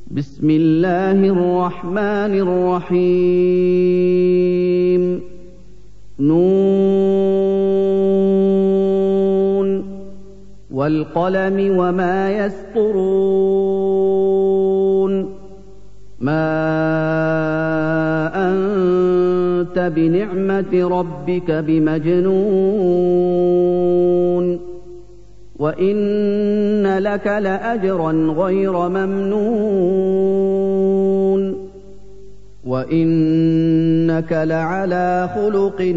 بسم الله الرحمن الرحيم نون والقلم وما يسطرون ما أنت بنعمة ربك بمجنون وإن لك لأجرا غير ممنون وإنك لعلى خلق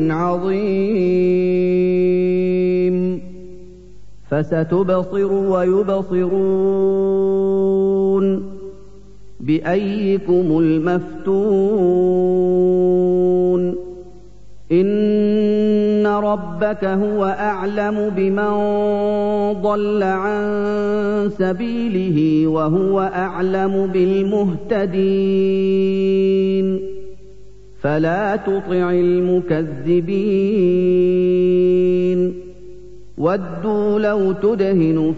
عظيم فستبصر ويبصرون بأيكم المفتون إن ربك هو أعلم بمن ضل عن سبيله وهو أعلم بالمهتدين فلا تطع المكذبين ودوا لو تدهن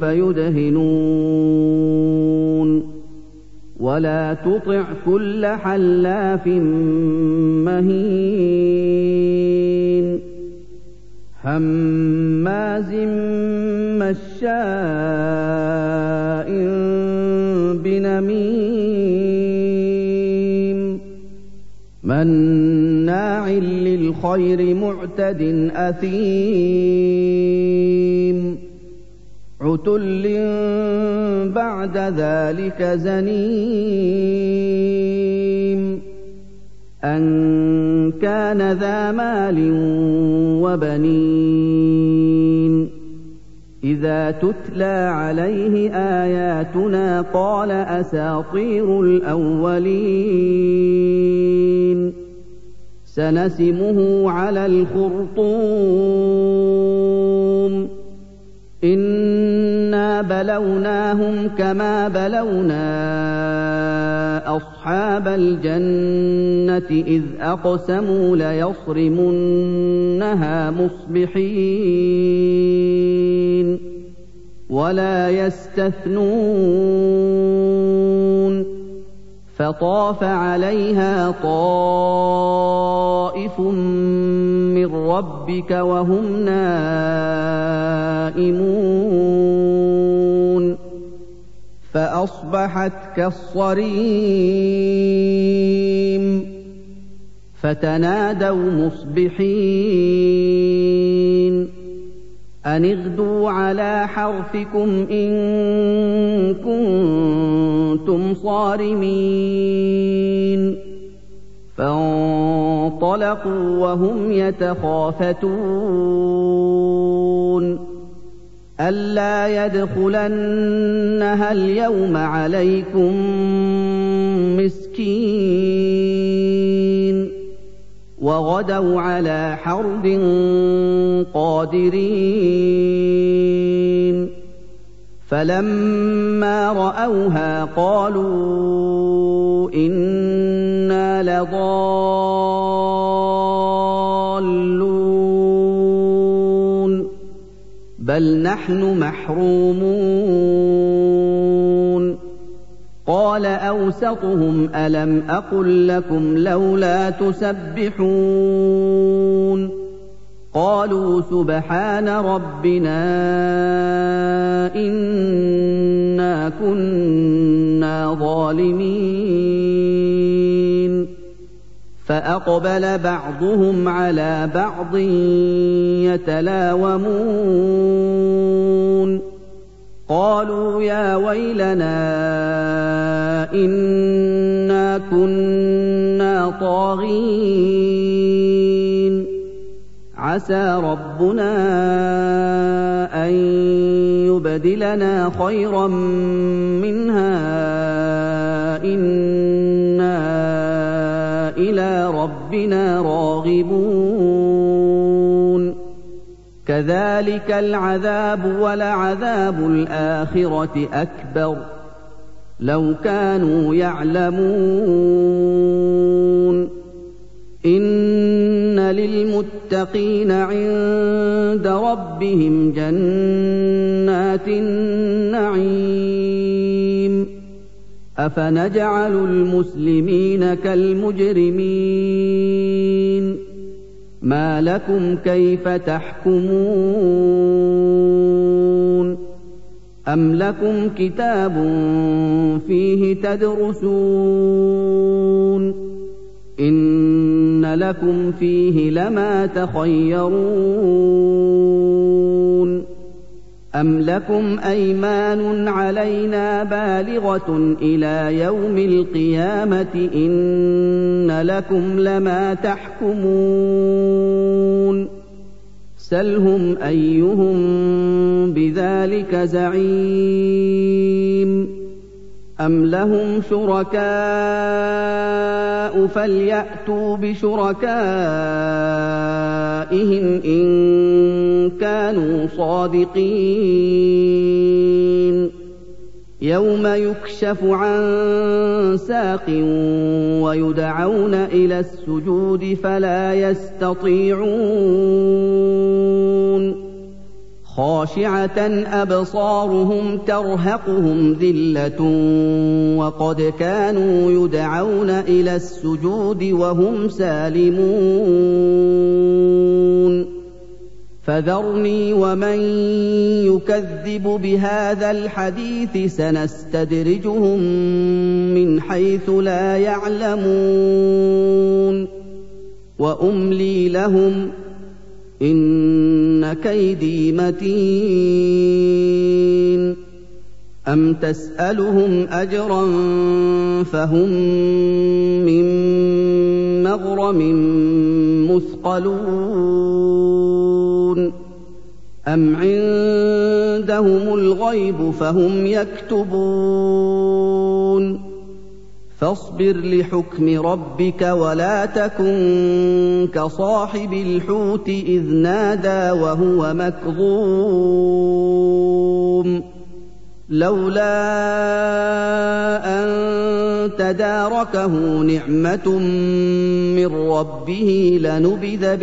فيدهنون ولا تطع كل حلاف مهين هماز مشاء بنميم مناع للخير معتد أثيم عتل بعد ذلك زنيم أن كان ذا مال وبنين إذا تتلى عليه آياتنا قال أساطير الأولين سنسمه على الخرطوم إنا بلوناهم كما بلونا أصحاب الجنة إذ أقسموا ليصرمنها مصبحين ولا يستثنون فطاف عليها طائف من ربك وهم نائمون فأصبحت كالصريم فتنادوا مصبحين أن اغدوا على حرثكم إن كنتم صارمين فانطلقوا وهم يتخافتون ألا يدخلنها اليوم عليكم مسكين وغدوا على حرد قادرين فلما رأوها قالوا إنا لضالون بل نحن محرومون قال أوسطهم ألم أقل لكم لولا تسبحون قالوا سبحان ربنا إنا كنا ظالمين فأقبل بعضهم على بعض يتلاومون قالوا يا ويلنا إنا كنا طاغين عسى ربنا أن يبدلنا خيرا منها إنا إلى ربنا راغبون كذلك العذاب ولعذاب الآخرة أكبر لو كانوا يعلمون إن للمتقين عند ربهم جنات النعيم أفنجعل المسلمين كالمجرمين ما لكم كيف تحكمون أم لكم كتاب فيه تدرسون إن لكم فيه لما تخيرون أم لكم أيمان علينا بالغة إلى يوم القيامة إن لكم لما تحكمون سلهم أيهم بذلك زعيم أم لهم شركاء فليأتوا بشركائهم إن كانوا صادقين يوم يكشف عن ساق ويدعون إلى السجود فلا يستطيعون خاشعة أبصارهم ترهقهم ذلة وقد كانوا يدعون إلى السجود وهم سالمون فذرني ومن يكذب بهذا الحديث سنستدرجهم من حيث لا يعلمون وأملي لهم إن كيدي متين أم تسألهم أجرا فهم من مغرم مثقلون أم عندهم الغيب فهم يكتبون فاصبر لحكم ربك ولا تكن كصاحب الحوت إذ نادى وهو مكظوم لولا أن تداركه نعمة من ربه لنبذ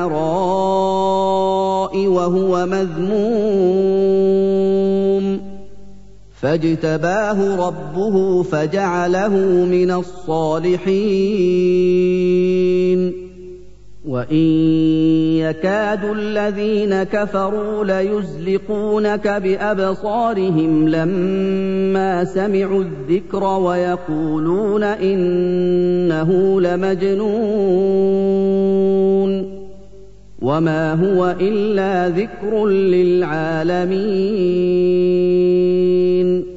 بالعراء وهو مذموم فاجتباه ربه فجعله من الصالحين وإن يكاد الذين كفروا ليزلقونك بأبصارهم لما سمعوا الذكر ويقولون إنه لمجنون وما هو إلا ذكر للعالمين